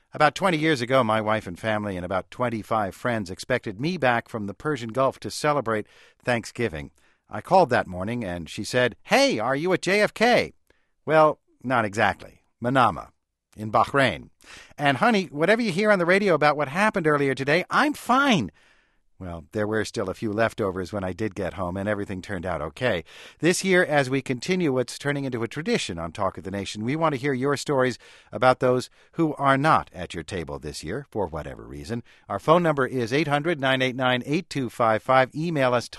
About 20 years ago, my wife and family and about 25 friends expected me back from the Persian Gulf to celebrate Thanksgiving. I called that morning and she said, "Hey, are you at JFK?" Well, not exactly. Manama, in Bahrain. And honey, whatever you hear on the radio about what happened earlier today, I'm fine. Well, there were still a few leftovers when I did get home, and everything turned out okay. This year, as we continue what's turning into a tradition on Talk of the Nation, we want to hear your stories about those who are not at your table this year, for whatever reason. Our phone number is 800-989-8255. Email us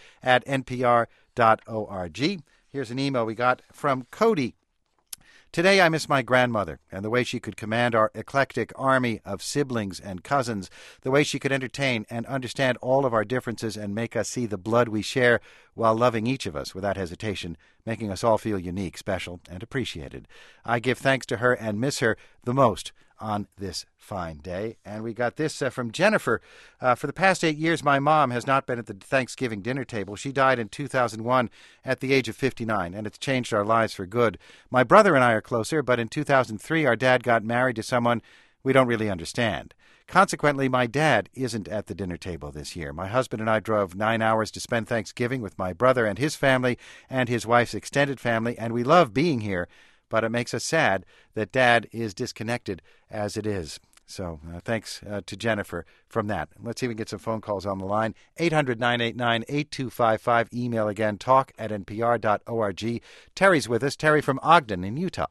talk@npr.org. Here's an email we got from Cody. Today I miss my grandmother and the way she could command our eclectic army of siblings and cousins, the way she could entertain and understand all of our differences and make us see the blood we share while loving each of us without hesitation, making us all feel unique, special, and appreciated. I give thanks to her and miss her the most on this fine day. And we got this from Jennifer. For the past 8 years, my mom has not been at the Thanksgiving dinner table. She died in 2001 at the age of 59, and it's changed our lives for good. My brother and I are closer, but in 2003, our dad got married to someone we don't really understand. Consequently, my dad isn't at the dinner table this year. My husband and I drove 9 hours to spend Thanksgiving with my brother and his family and his wife's extended family, and we love being here, but it makes us sad that Dad is disconnected as it is. So thanks to Jennifer from that. Let's see if we can get some phone calls on the line. 800-989-8255. Email again, talk@npr.org. Terry's with us. Terry from Ogden in Utah.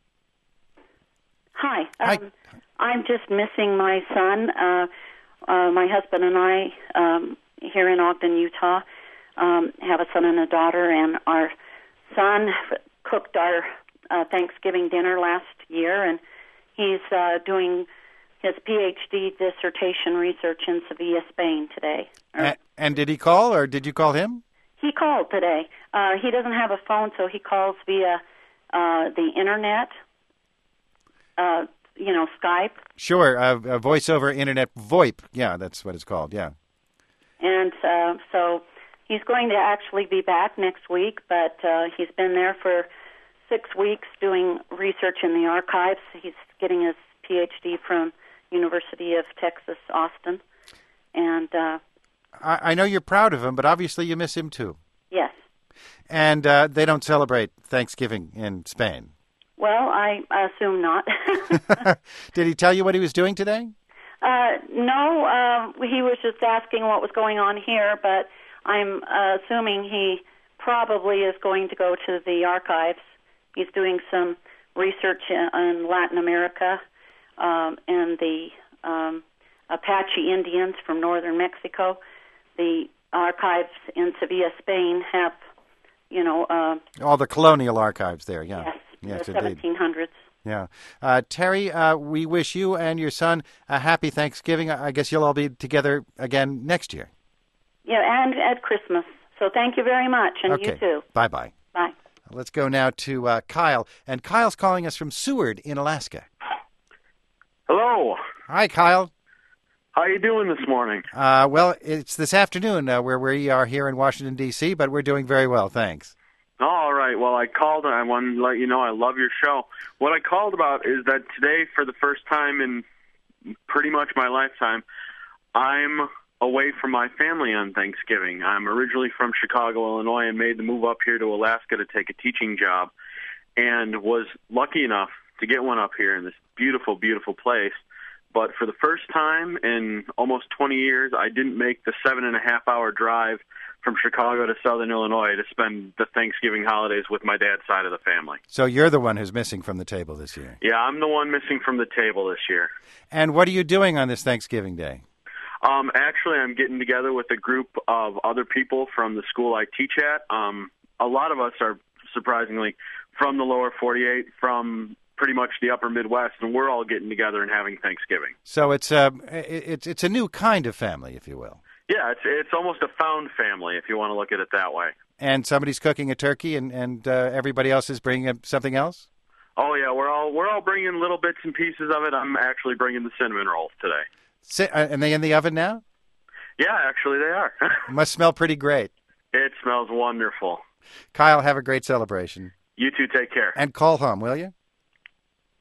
Hi. I'm just missing my son. My husband and I, here in Ogden, Utah, have a son and a daughter, and our son cooked our Thanksgiving dinner last year, and he's doing his PhD dissertation research in Sevilla, Spain today. And did he call, or did you call him? He called today. He doesn't have a phone, so he calls via the internet, Skype. Sure, voice over internet, VoIP. Yeah, that's what it's called, yeah. And so he's going to actually be back next week, but he's been there for 6 weeks doing research in the archives. He's getting his PhD from University of Texas, Austin. And I know you're proud of him, but obviously you miss him too. Yes. And they don't celebrate Thanksgiving in Spain. Well, I assume not. Did he tell you what he was doing today? No, he was just asking what was going on here, but I'm assuming he probably is going to go to the archives. He's doing some research in Latin America and the Apache Indians from northern Mexico. The archives in Sevilla, Spain have, all the colonial archives there, yeah. Yes, the indeed. 1700s. Yeah. Terry, we wish you and your son a happy Thanksgiving. I guess you'll all be together again next year. Yeah, and at Christmas. So thank you very much, and okay. You too. Bye-bye. Bye. Let's go now to Kyle. And Kyle's calling us from Seward in Alaska. Hello. Hi, Kyle. How you doing this morning? Well, it's this afternoon where we are here in Washington, D.C., but we're doing very well, thanks. All right. Well, I called and I wanted to let you know I love your show. What I called about is that today, for the first time in pretty much my lifetime, I'm away from my family on Thanksgiving. I'm originally from Chicago, Illinois, and made the move up here to Alaska to take a teaching job, and was lucky enough to get one up here in this beautiful, beautiful place. But for the first time in almost 20 years, I didn't make the 7.5-hour drive from Chicago to Southern Illinois to spend the Thanksgiving holidays with my dad's side of the family. So you're the one who's missing from the table this year. Yeah, I'm the one missing from the table this year. And what are you doing on this Thanksgiving Day? Actually, I'm getting together with a group of other people from the school I teach at. A lot of us are, surprisingly, from the lower 48, from pretty much the upper Midwest, and we're all getting together and having Thanksgiving. So it's a new kind of family, if you will. Yeah, it's almost a found family, if you want to look at it that way. And somebody's cooking a turkey, and everybody else is bringing something else? Oh yeah, we're all bringing little bits and pieces of it. I'm actually bringing the cinnamon rolls today. And they in the oven now? Yeah, actually they are. Must smell pretty great. It smells wonderful. Kyle, have a great celebration. You two take care. And call home, will you?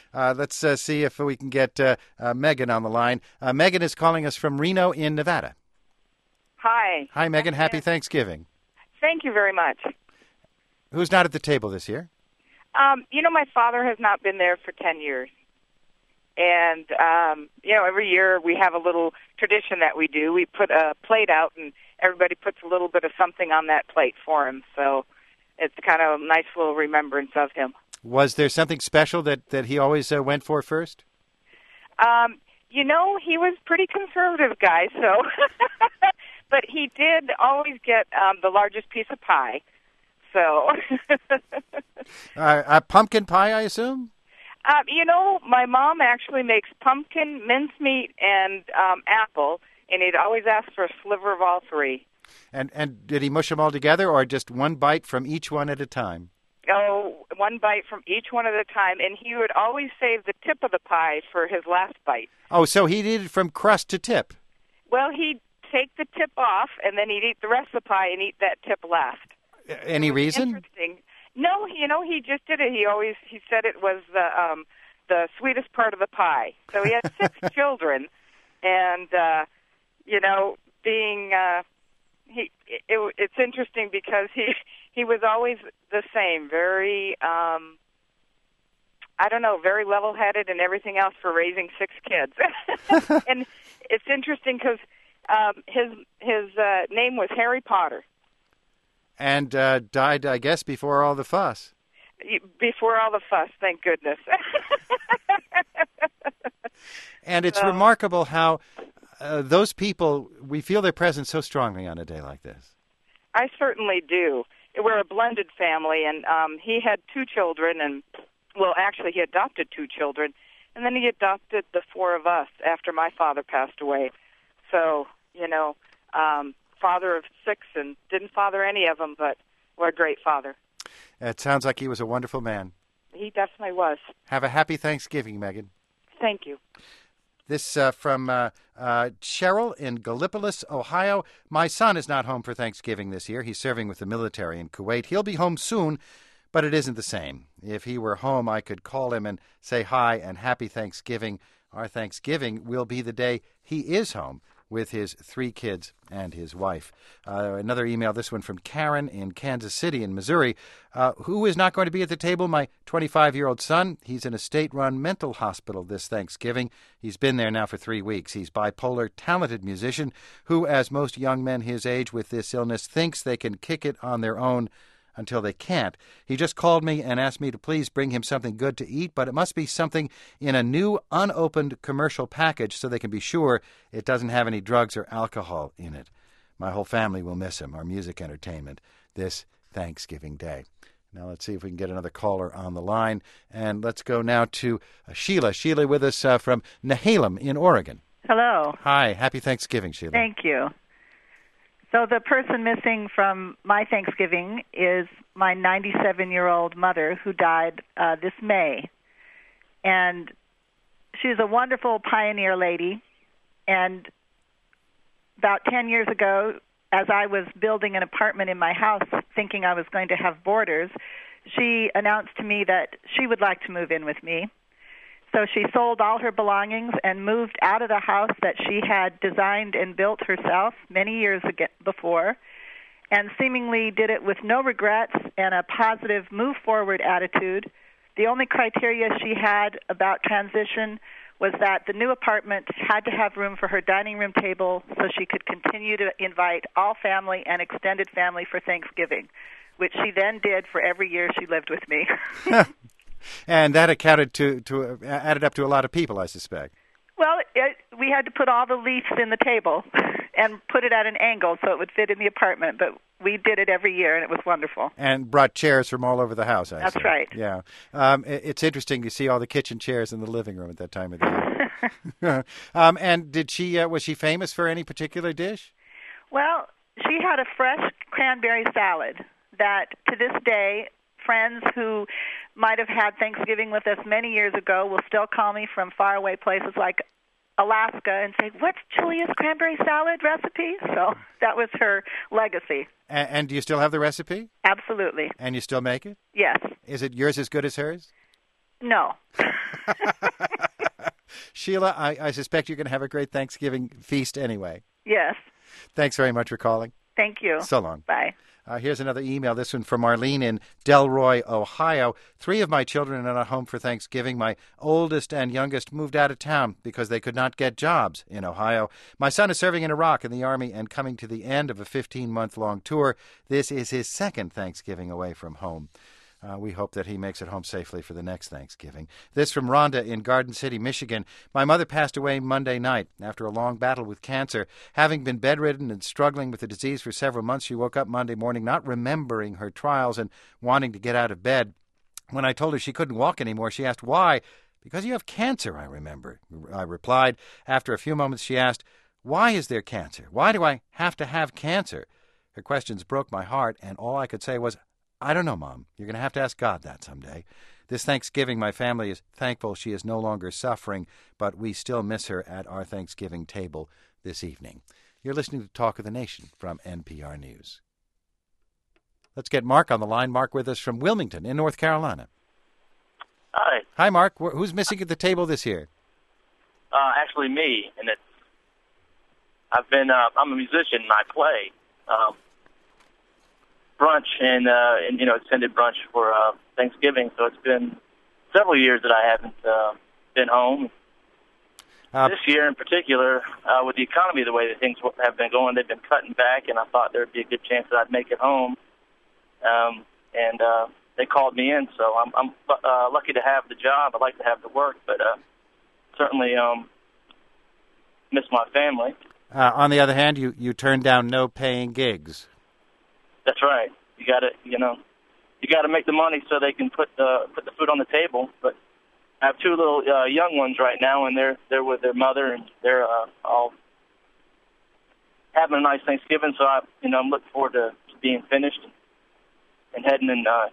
Let's see if we can get Megan on the line. Megan is calling us from Reno in Nevada. Hi. Hi, Megan. Happy Thanksgiving. Thank you very much. Who's not at the table this year? My father has not been there for 10 years. And, every year we have a little tradition that we do. We put a plate out, and everybody puts a little bit of something on that plate for him. So it's kind of a nice little remembrance of him. Was there something special that he always went for first? He was a pretty conservative guy, so... But he did always get the largest piece of pie. So... pumpkin pie, I assume? My mom actually makes pumpkin, mincemeat, and apple, and he'd always ask for a sliver of all three. And did he mush them all together, or just one bite from each one at a time? Oh, one bite from each one at a time, and he would always save the tip of the pie for his last bite. Oh, so he did it from crust to tip? Well, he'd take the tip off, and then he'd eat the rest of the pie and eat that tip last. Any reason? Interesting. No, he just did it. He said it was the sweetest part of the pie. So he had 6 children, and it's interesting because he was always the same, very very level-headed and everything else for raising 6 kids. And it's interesting because his name was Harry Potter. And died, I guess, before all the fuss. Before all the fuss, thank goodness. And it's remarkable how those people, we feel their presence so strongly on a day like this. I certainly do. We're a blended family, and he had 2 children, and, well, actually, he adopted 2 children, and then he adopted the 4 of us after my father passed away. So, father of 6 and didn't father any of them, but what a great father. It sounds like he was a wonderful man. He definitely was. Have a happy Thanksgiving, Megan. Thank you. This from Cheryl in Gallipolis, Ohio. My son is not home for Thanksgiving this year. He's serving with the military in Kuwait. He'll be home soon, but it isn't the same. If he were home, I could call him and say hi and happy Thanksgiving. Our Thanksgiving will be the day he is home with his 3 kids and his wife. Another email, this one from Karen in Kansas City in Missouri. Who is not going to be at the table? My 25-year-old son. He's in a state-run mental hospital this Thanksgiving. He's been there now for 3 weeks. He's bipolar, talented musician who, as most young men his age with this illness, thinks they can kick it on their own until they can't. He just called me and asked me to please bring him something good to eat, but it must be something in a new, unopened commercial package so they can be sure it doesn't have any drugs or alcohol in it. My whole family will miss him, our music entertainment, this Thanksgiving Day. Now let's see if we can get another caller on the line, and let's go now to Sheila. Sheila with us from Nehalem in Oregon. Hello. Hi. Happy Thanksgiving, Sheila. Thank you. So the person missing from my Thanksgiving is my 97-year-old mother who died this May. And she was a wonderful pioneer lady. And about 10 years ago, as I was building an apartment in my house thinking I was going to have boarders, she announced to me that she would like to move in with me. So she sold all her belongings and moved out of the house that she had designed and built herself many years before, and seemingly did it with no regrets and a positive move-forward attitude. The only criteria she had about transition was that the new apartment had to have room for her dining room table so she could continue to invite all family and extended family for Thanksgiving, which she then did for every year she lived with me. And that added up to a lot of people, I suspect. Well, we had to put all the leaves in the table and put it at an angle so it would fit in the apartment, but we did it every year, and it was wonderful. And brought chairs from all over the house, I That's say. right. Yeah. It's interesting to see all the kitchen chairs in the living room at that time of the year. And was she famous for any particular dish? Well, she had a fresh cranberry salad that, to this day, friends who might have had Thanksgiving with us many years ago will still call me from faraway places like Alaska and say, "What's Julia's cranberry salad recipe?" So that was her legacy. And do you still have the recipe? Absolutely. And you still make it? Yes. Is it yours as good as hers? No. Sheila, I suspect you're going to have a great Thanksgiving feast anyway. Yes. Thanks very much for calling. Thank you. So long. Bye. Here's another email, this one from Marlene in Delroy, Ohio. 3 of my children are not home for Thanksgiving. My oldest and youngest moved out of town because they could not get jobs in Ohio. My son is serving in Iraq in the Army and coming to the end of a 15-month-long tour. This is his second Thanksgiving away from home. We hope that he makes it home safely for the next Thanksgiving. This from Rhonda in Garden City, Michigan. My mother passed away Monday night after a long battle with cancer. Having been bedridden and struggling with the disease for several months, she woke up Monday morning not remembering her trials and wanting to get out of bed. When I told her she couldn't walk anymore, she asked why. Because you have cancer, I remember, I replied. After a few moments, she asked, why is there cancer? Why do I have to have cancer? Her questions broke my heart, and all I could say was, I don't know, Mom. You're going to have to ask God that someday. This Thanksgiving, my family is thankful she is no longer suffering, but we still miss her at our Thanksgiving table this evening. You're listening to Talk of the Nation from NPR News. Let's get Mark on the line. Mark with us from Wilmington in North Carolina. Hi. Hi, Mark. Who's missing at the table this year? Actually, me. And I'm a musician and I play. Brunch and extended brunch for Thanksgiving. So it's been several years that I haven't been home. This year in particular, with the economy the way that things have been going, they've been cutting back, and I thought there would be a good chance that I'd make it home. And they called me in, so I'm lucky to have the job. I like to have the work, but certainly miss my family. On the other hand, you turned down no paying gigs. That's right. You got to make the money so they can put the food on the table. But I have 2 little young ones right now, and they're with their mother, and they're all having a nice Thanksgiving. So I'm looking forward to being finished and heading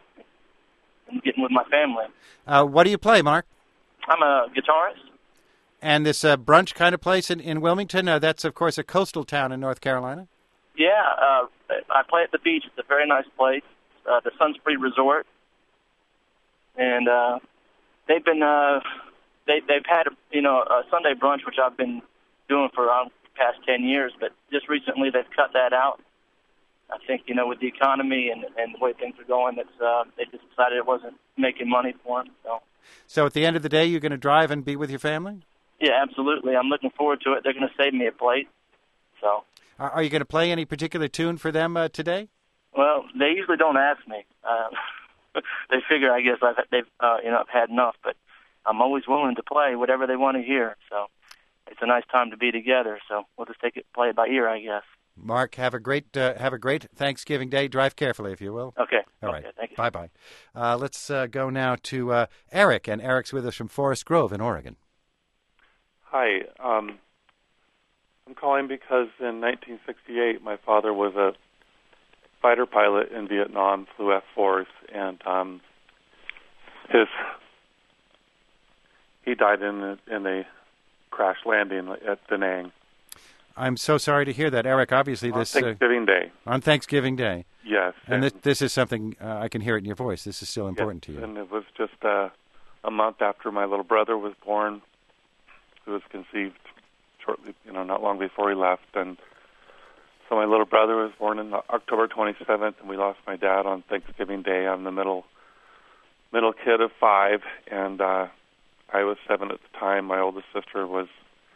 and getting with my family. What do you play, Mark? I'm a guitarist. And this brunch kind of place in Wilmington, that's of course a coastal town in North Carolina. Yeah, I play at the beach. It's a very nice place, the Sunspree Resort, and they've had a Sunday brunch, which I've been doing for the past 10 years, but just recently they've cut that out. I think with the economy and the way things are going, they just decided it wasn't making money for them. So at the end of the day, you're going to drive and be with your family? Yeah, absolutely. I'm looking forward to it. They're going to save me a plate. So. Are you going to play any particular tune for them today? Well, they usually don't ask me. They figure, I guess, I've had enough. But I'm always willing to play whatever they want to hear. So it's a nice time to be together. So we'll just play it by ear, I guess. Mark, have a great Thanksgiving Day. Drive carefully, if you will. Okay. All right. Thank you. Bye-bye. Let's go now to Eric, and Eric's with us from Forest Grove in Oregon. Hi. I'm calling because in 1968, my father was a fighter pilot in Vietnam, flew F-4s, and he died in a crash landing at Da Nang. I'm so sorry to hear that, Eric. Obviously, on Thanksgiving Day. On Thanksgiving Day. Yes. And this is something, I can hear it in your voice. This is still important to you. And it was just a month after my little brother was born, who was conceived shortly, not long before he left. And so my little brother was born on October 27th, and we lost my dad on Thanksgiving Day. I'm the middle kid of 5, and I was 7 at the time. My oldest sister was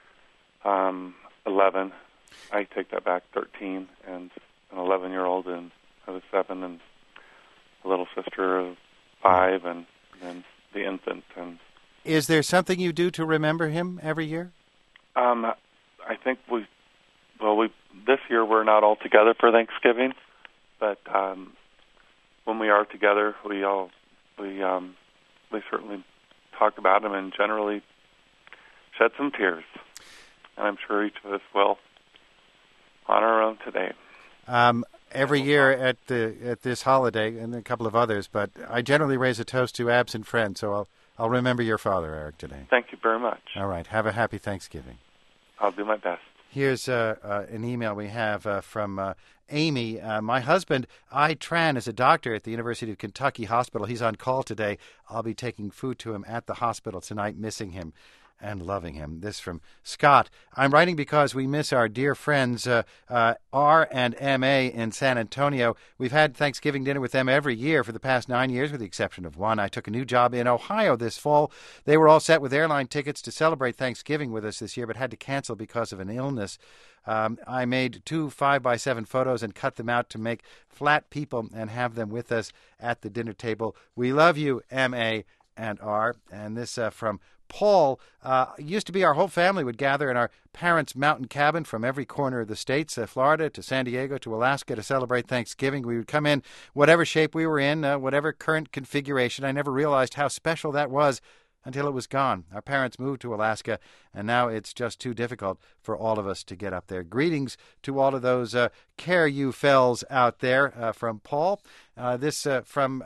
11. I take that back, 13, and an 11-year-old, and I was 7, and a little sister of 5, and then the infant. And is there something you do to remember him every year? I think this year we're not all together for Thanksgiving, but when we are together, we certainly talk about him and generally shed some tears. And I'm sure each of us will on our own today. Every year at this holiday, and a couple of others, but I generally raise a toast to absent friends, so I'll remember your father, Eric, today. Thank you very much. All right. Have a happy Thanksgiving. I'll do my best. Here's an email we have from Amy. My husband, I Tran, is a doctor at the University of Kentucky Hospital. He's on call today. I'll be taking food to him at the hospital tonight, missing him and loving him. This from Scott. I'm writing because we miss our dear friends R and MA in San Antonio. We've had Thanksgiving dinner with them every year for the past 9 years, with the exception of one. I took a new job in Ohio this fall. They were all set with airline tickets to celebrate Thanksgiving with us this year, but had to cancel because of an illness. I made 2 5x7 photos and cut them out to make flat people and have them with us at the dinner table. We love you, M.A. and R. And this from Paul. It used to be our whole family would gather in our parents' mountain cabin from every corner of the states, Florida to San Diego to Alaska, to celebrate Thanksgiving. We would come in whatever shape we were in, whatever current configuration. I never realized how special that was until it was gone. Our parents moved to Alaska, and now it's just too difficult for all of us to get up there. Greetings to all of those Care You Fells out there from Paul. This from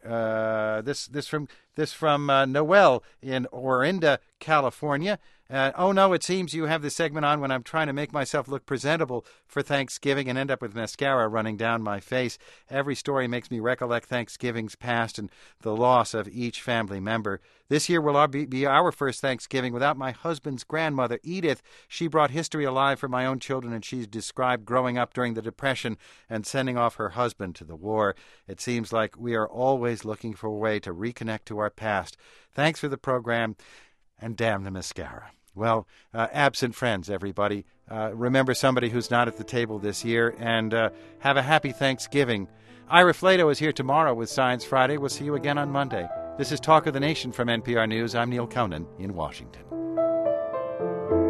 Noel in Orinda, California. Oh, no, it seems you have this segment on when I'm trying to make myself look presentable for Thanksgiving and end up with mascara running down my face. Every story makes me recollect Thanksgivings past and the loss of each family member. This year will be our first Thanksgiving without my husband's grandmother, Edith. She brought history alive for my own children, and she's described growing up during the Depression and sending off her husband to the war. It seems like we are always looking for a way to reconnect to our past. Thanks for the program, and damn the mascara. Well, absent friends, everybody. Remember somebody who's not at the table this year, and have a happy Thanksgiving. Ira Flato is here tomorrow with Science Friday. We'll see you again on Monday. This is Talk of the Nation from NPR News. I'm Neil Conan in Washington.